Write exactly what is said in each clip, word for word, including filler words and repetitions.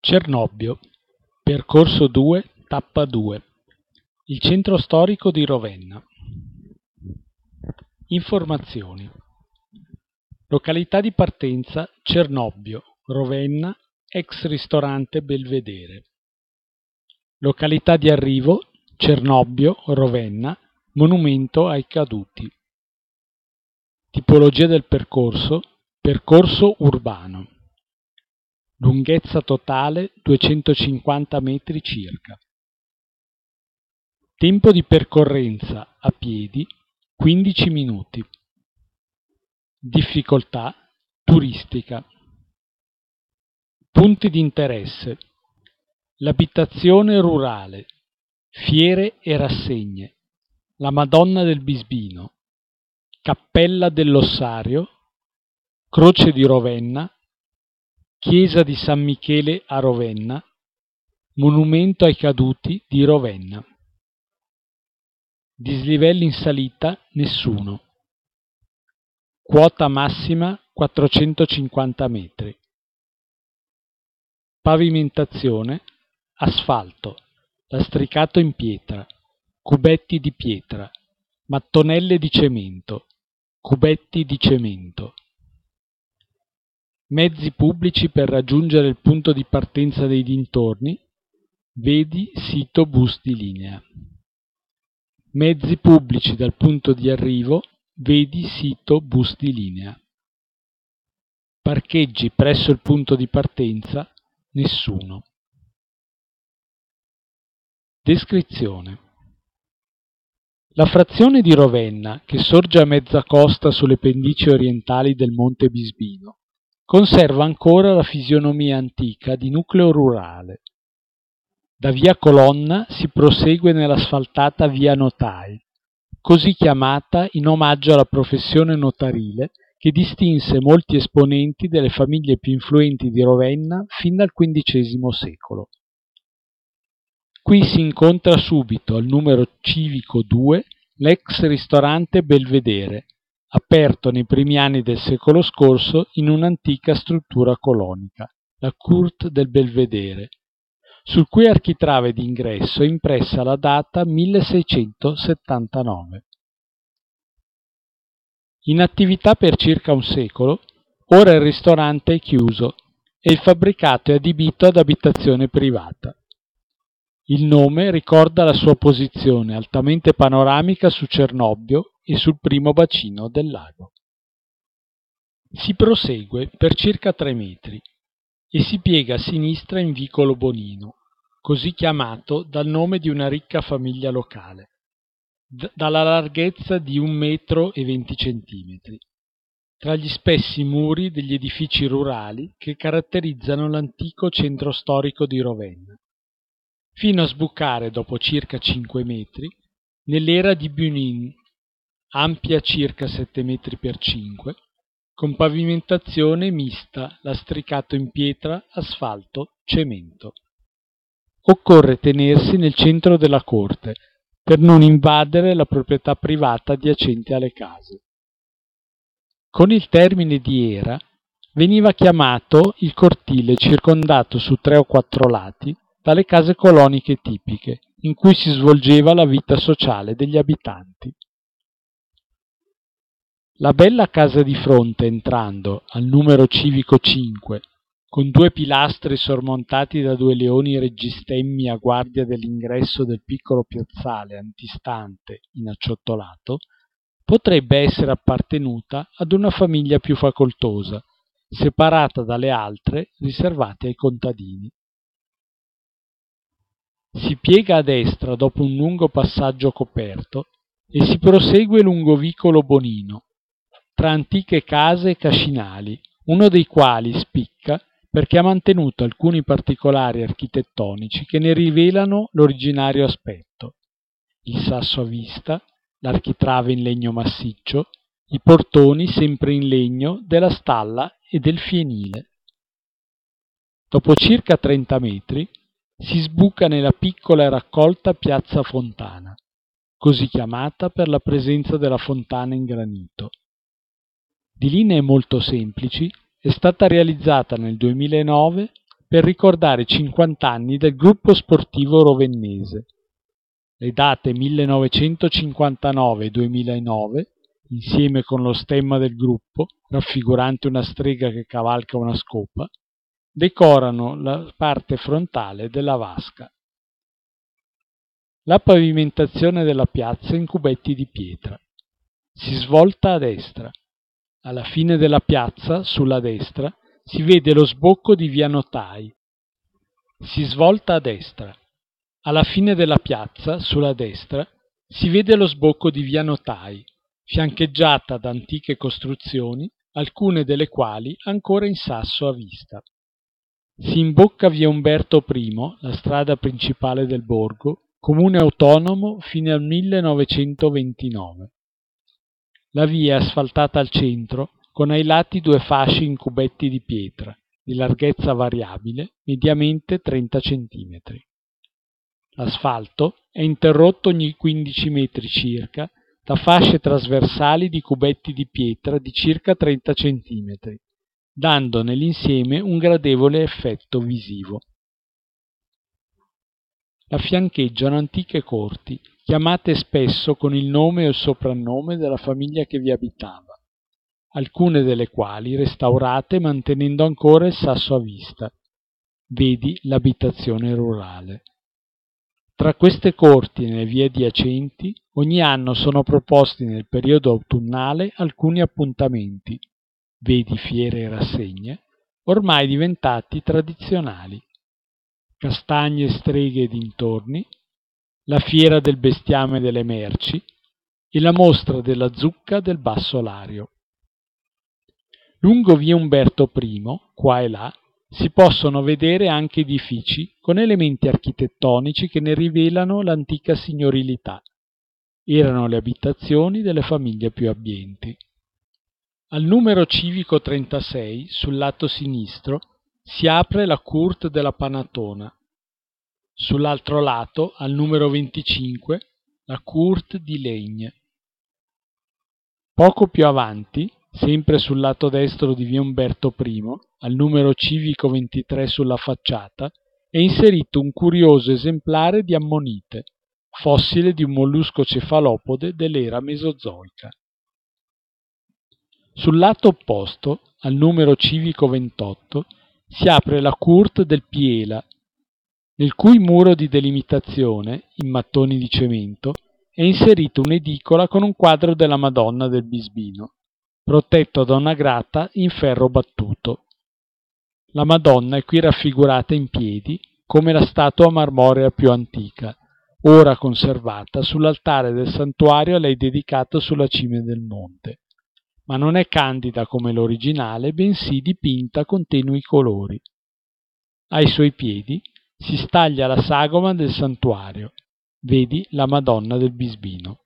Cernobbio, percorso due, tappa due. Il centro storico di Rovenna. Informazioni. Località di partenza Cernobbio, Rovenna, ex ristorante Belvedere. Località di arrivo Cernobbio, Rovenna, monumento ai caduti. Tipologia del percorso: percorso urbano. Lunghezza totale duecentocinquanta metri circa. Tempo di percorrenza a piedi quindici minuti. Difficoltà turistica. Punti di interesse: l'abitazione rurale, fiere e rassegne, la Madonna del Bisbino, Cappella dell'Ossario, Croce di Rovenna, Chiesa di San Michele a Rovenna, Monumento ai caduti di Rovenna. Dislivelli in salita nessuno. Quota massima quattrocentocinquanta metri. Pavimentazione: asfalto, lastricato in pietra, cubetti di pietra, mattonelle di cemento, cubetti di cemento. Mezzi pubblici per raggiungere il punto di partenza dei dintorni, vedi sito bus di linea. Mezzi pubblici dal punto di arrivo, vedi sito bus di linea. Parcheggi presso il punto di partenza, nessuno. Descrizione. La frazione di Rovenna, che sorge a mezza costa sulle pendici orientali del Monte Bisbino, conserva ancora la fisionomia antica di nucleo rurale. Da via Colonna si prosegue nell'asfaltata via Notai, così chiamata in omaggio alla professione notarile che distinse molti esponenti delle famiglie più influenti di Rovenna fin dal quindicesimo secolo. Qui si incontra subito al numero civico due l'ex ristorante Belvedere, aperto nei primi anni del secolo scorso in un'antica struttura colonica, la Cour del Belvedere, sul cui architrave d'ingresso è impressa la data milleseicentosettantanove. In attività per circa un secolo, ora il ristorante è chiuso e il fabbricato è adibito ad abitazione privata. Il nome ricorda la sua posizione altamente panoramica su Cernobbio e sul primo bacino del lago. Si prosegue per circa tre metri e si piega a sinistra in vicolo Bonino, così chiamato dal nome di una ricca famiglia locale, d- dalla larghezza di un metro e venti centimetri, tra gli spessi muri degli edifici rurali che caratterizzano l'antico centro storico di Rovenna, fino a sbucare dopo circa cinque metri nell'era di Bunin, ampia circa sette metri per cinque, con pavimentazione mista, lastricato in pietra, asfalto, cemento. Occorre tenersi nel centro della corte per non invadere la proprietà privata adiacente alle case. Con il termine di era veniva chiamato il cortile circondato su tre o quattro lati dalle case coloniche tipiche, in cui si svolgeva la vita sociale degli abitanti. La bella casa di fronte, entrando al numero civico cinque, con due pilastri sormontati da due leoni reggistemmi a guardia dell'ingresso del piccolo piazzale antistante in acciottolato, potrebbe essere appartenuta ad una famiglia più facoltosa, separata dalle altre riservate ai contadini. Si piega a destra dopo un lungo passaggio coperto e si prosegue lungo vicolo Bonino, tra antiche case e cascinali, uno dei quali spicca perché ha mantenuto alcuni particolari architettonici che ne rivelano l'originario aspetto: il sasso a vista, l'architrave in legno massiccio, i portoni sempre in legno della stalla e del fienile. Dopo circa trenta metri si sbuca nella piccola e raccolta piazza Fontana, così chiamata per la presenza della fontana in granito. Di linee molto semplici, è stata realizzata nel duemilanove per ricordare i cinquanta anni del gruppo sportivo rovennese. Le date millenovecentocinquantanove e duemilanove, insieme con lo stemma del gruppo, raffigurante una strega che cavalca una scopa, decorano la parte frontale della vasca. La pavimentazione della piazza è in cubetti di pietra. Si svolta a destra. Alla fine della piazza, sulla destra, si vede lo sbocco di via Notai. Si svolta a destra. Alla fine della piazza, sulla destra, si vede lo sbocco di via Notai, fiancheggiata da antiche costruzioni, alcune delle quali ancora in sasso a vista. Si imbocca via Umberto primo, la strada principale del borgo, comune autonomo fino al millenovecentoventinove. La via è asfaltata al centro, con ai lati due fasci in cubetti di pietra, di larghezza variabile, mediamente trenta centimetri. L'asfalto è interrotto ogni quindici metri circa da fasce trasversali di cubetti di pietra di circa trenta centimetri, dando nell'insieme un gradevole effetto visivo. La fiancheggiano antiche corti, chiamate spesso con il nome o il soprannome della famiglia che vi abitava, alcune delle quali restaurate mantenendo ancora il sasso a vista. Vedi l'abitazione rurale. Tra queste corti e le vie adiacenti, ogni anno sono proposti nel periodo autunnale alcuni appuntamenti, vedi fiere e rassegne, ormai diventati tradizionali. Castagne, streghe e dintorni, la fiera del bestiame delle merci e la mostra della zucca del Basso Lario. Lungo via Umberto primo, qua e là, si possono vedere anche edifici con elementi architettonici che ne rivelano l'antica signorilità. Erano le abitazioni delle famiglie più abbienti. Al numero civico trentasei, sul lato sinistro, si apre la Courte della Panatona. Sull'altro lato, al numero venticinque, la Courte di Legne. Poco più avanti, sempre sul lato destro di via Umberto primo, al numero civico ventitré sulla facciata, è inserito un curioso esemplare di ammonite, fossile di un mollusco cefalopode dell'era mesozoica. Sul lato opposto, al numero civico ventotto, si apre la Courte del Piela, nel cui muro di delimitazione, in mattoni di cemento, è inserito un'edicola con un quadro della Madonna del Bisbino, protetto da una grata in ferro battuto. La Madonna è qui raffigurata in piedi, come la statua marmorea più antica, ora conservata sull'altare del santuario a lei dedicato sulla cima del monte. Ma non è candida come l'originale, bensì dipinta con tenui colori. Ai suoi piedi si staglia la sagoma del santuario, vedi la Madonna del Bisbino.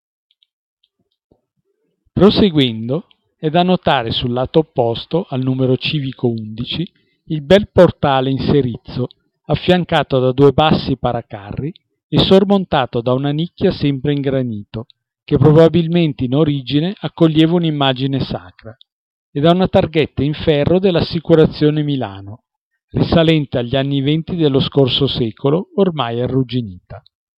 Proseguendo, è da notare sul lato opposto, al numero civico undici, il bel portale in serrizzo, affiancato da due bassi paracarri e sormontato da una nicchia sempre in granito, che probabilmente in origine accoglieva un'immagine sacra, e da una targhetta in ferro dell'Assicurazione Milano, risalente agli anni venti dello scorso secolo, ormai arrugginita.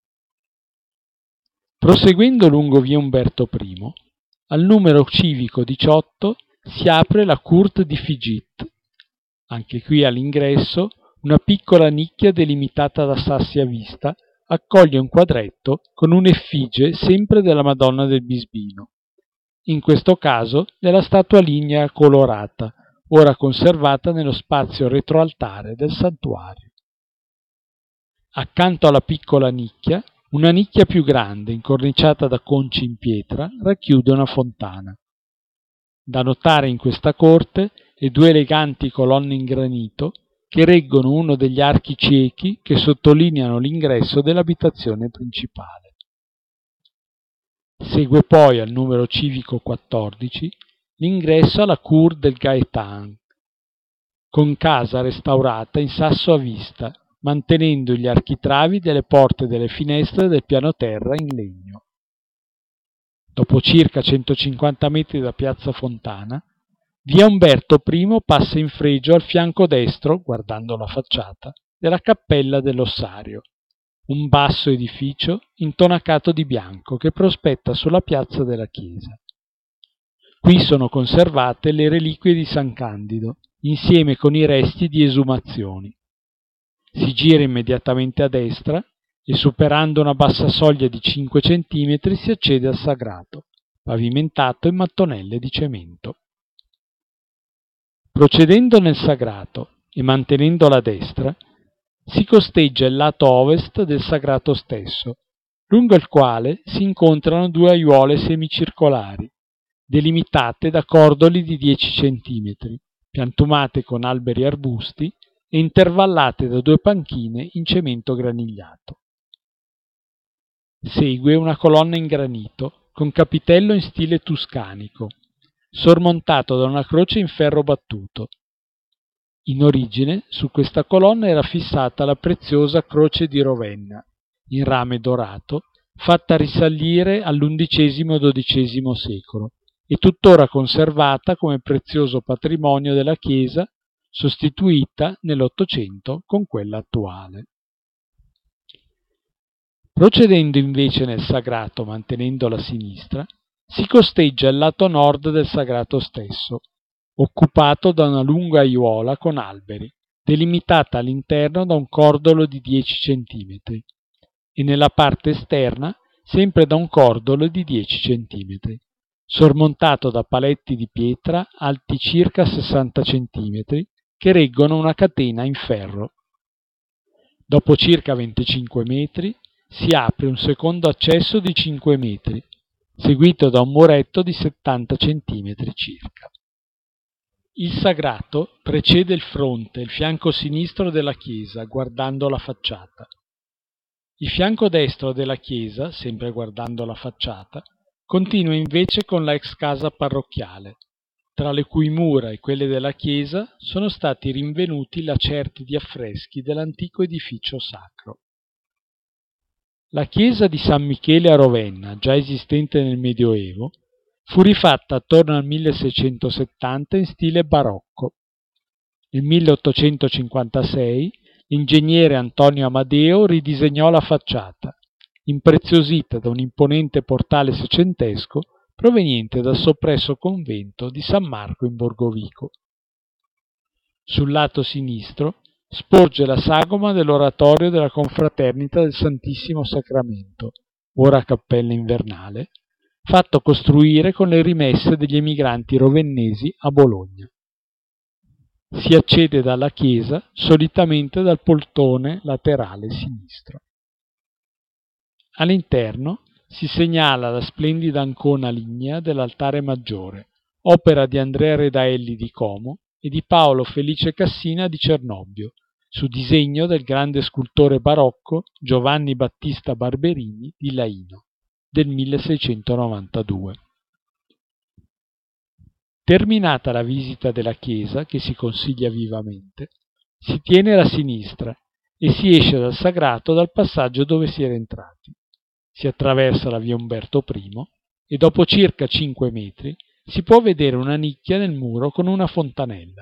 Proseguendo lungo via Umberto primo, al numero civico diciotto si apre la Courte di Figit. Anche qui all'ingresso una piccola nicchia delimitata da sassi a vista accoglie un quadretto con un'effigie sempre della Madonna del Bisbino, in questo caso della statua lignea colorata, ora conservata nello spazio retroaltare del santuario. Accanto alla piccola nicchia, una nicchia più grande, incorniciata da conci in pietra, racchiude una fontana. Da notare in questa corte le due eleganti colonne in granito che reggono uno degli archi ciechi che sottolineano l'ingresso dell'abitazione principale. Segue poi al numero civico quattordici l'ingresso alla Cour del Gaétan, con casa restaurata in sasso a vista, mantenendo gli architravi delle porte e delle finestre del piano terra in legno. Dopo circa centocinquanta metri da Piazza Fontana, Via Umberto I passa in fregio al fianco destro, guardando la facciata, della Cappella dell'Ossario, un basso edificio intonacato di bianco che prospetta sulla piazza della chiesa. Qui sono conservate le reliquie di San Candido, insieme con i resti di esumazioni. Si gira immediatamente a destra e, superando una bassa soglia di cinque centimetri, si accede al sagrato, pavimentato in mattonelle di cemento. Procedendo nel sagrato e mantenendo la destra, si costeggia il lato ovest del sagrato stesso, lungo il quale si incontrano due aiuole semicircolari, delimitate da cordoli di dieci centimetri, piantumate con alberi e arbusti e intervallate da due panchine in cemento granigliato. Segue una colonna in granito con capitello in stile tuscanico, sormontato da una croce in ferro battuto. In origine, su questa colonna era fissata la preziosa croce di Ravenna, in rame dorato, fatta risalire all'undicesimo dodicesimo secolo e tuttora conservata come prezioso patrimonio della Chiesa, sostituita nell'Ottocento con quella attuale. Procedendo invece nel sagrato mantenendo la sinistra, si costeggia il lato nord del sagrato stesso, occupato da una lunga aiuola con alberi, delimitata all'interno da un cordolo di dieci centimetri, e nella parte esterna sempre da un cordolo di dieci centimetri, sormontato da paletti di pietra alti circa sessanta centimetri che reggono una catena in ferro. Dopo circa venticinque metri si apre un secondo accesso di cinque metri, seguito da un muretto di settanta centimetri circa. Il sagrato precede il fronte e il fianco sinistro della chiesa, guardando la facciata. Il fianco destro della chiesa, sempre guardando la facciata, continua invece con la ex casa parrocchiale, tra le cui mura e quelle della chiesa sono stati rinvenuti lacerti di affreschi dell'antico edificio sacro. La chiesa di San Michele a Ravenna, già esistente nel Medioevo, fu rifatta attorno al milleseicentosettanta in stile barocco. Nel milleottocentocinquantasei l'ingegnere Antonio Amadeo ridisegnò la facciata, impreziosita da un imponente portale seicentesco proveniente dal soppresso convento di San Marco in Borgovico. Sul lato sinistro sporge la sagoma dell'oratorio della Confraternita del Santissimo Sacramento, ora cappella invernale, fatto costruire con le rimesse degli emigranti rovennesi a Bologna. Si accede dalla chiesa solitamente dal portone laterale sinistro. All'interno si segnala la splendida ancona lignea dell'altare maggiore, opera di Andrea Redaelli di Como e di Paolo Felice Cassina di Cernobbio, su disegno del grande scultore barocco Giovanni Battista Barberini di Laino, del milleseicentonovantadue. Terminata la visita della chiesa, che si consiglia vivamente, si tiene alla sinistra e si esce dal sagrato dal passaggio dove si era entrati. Si attraversa la via Umberto I e dopo circa cinque metri si può vedere una nicchia nel muro con una fontanella.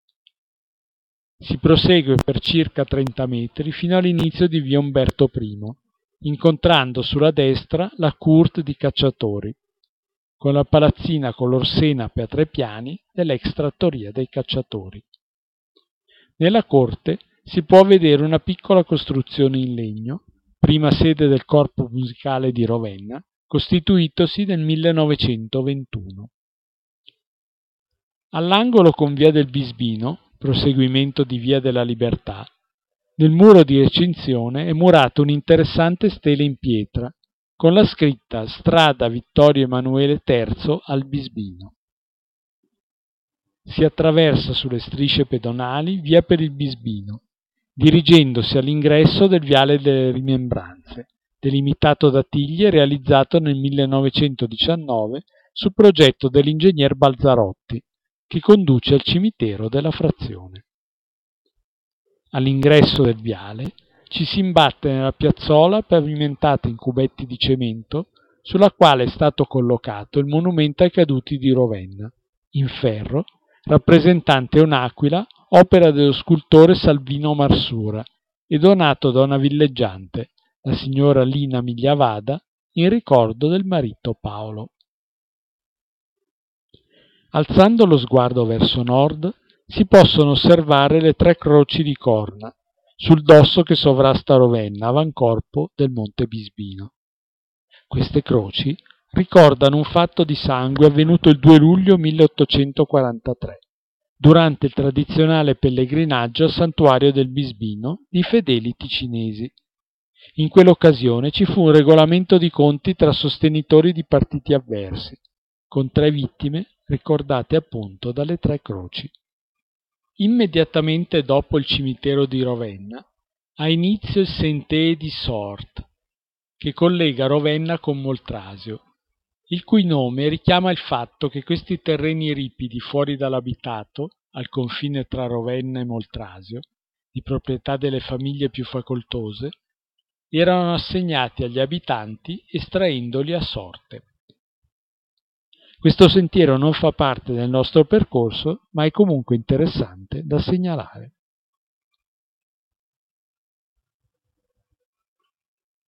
Si prosegue per circa trenta metri fino all'inizio di via Umberto I, incontrando sulla destra la Cour di Cacciatori, con la palazzina color senape a tre piani dell'ex trattoria dei Cacciatori. Nella corte si può vedere una piccola costruzione in legno, prima sede del corpo musicale di Ravenna, costituitosi nel millenovecentoventuno. All'angolo con via del Bisbino, proseguimento di via della Libertà, nel muro di recinzione è murata un'interessante stela in pietra, con la scritta Strada Vittorio Emanuele terzo al Bisbino. Si attraversa sulle strisce pedonali via per il Bisbino, dirigendosi all'ingresso del Viale delle Rimembranze, delimitato da tiglie realizzato nel millenovecentodiciannove su progetto dell'ingegner Balzarotti, che conduce al cimitero della Frazione. All'ingresso del viale ci si imbatte nella piazzola pavimentata in cubetti di cemento, sulla quale è stato collocato il monumento ai caduti di Ravenna, in ferro, rappresentante un'aquila, opera dello scultore Salvino Marsura e donato da una villeggiante, la signora Lina Migliavada, in ricordo del marito Paolo. Alzando lo sguardo verso nord, si possono osservare le tre croci di corna sul dosso che sovrasta Ravenna, avancorpo del Monte Bisbino. Queste croci ricordano un fatto di sangue avvenuto il due luglio milleottocentoquarantatré, durante il tradizionale pellegrinaggio al santuario del Bisbino di fedeli ticinesi. In quell'occasione ci fu un regolamento di conti tra sostenitori di partiti avversi, con tre vittime ricordate appunto dalle tre croci. Immediatamente dopo il cimitero di Ravenna ha inizio il Sentier di Sorte, che collega Ravenna con Moltrasio, il cui nome richiama il fatto che questi terreni ripidi fuori dall'abitato, al confine tra Ravenna e Moltrasio, di proprietà delle famiglie più facoltose, erano assegnati agli abitanti estraendoli a sorte. Questo sentiero non fa parte del nostro percorso, ma è comunque interessante da segnalare.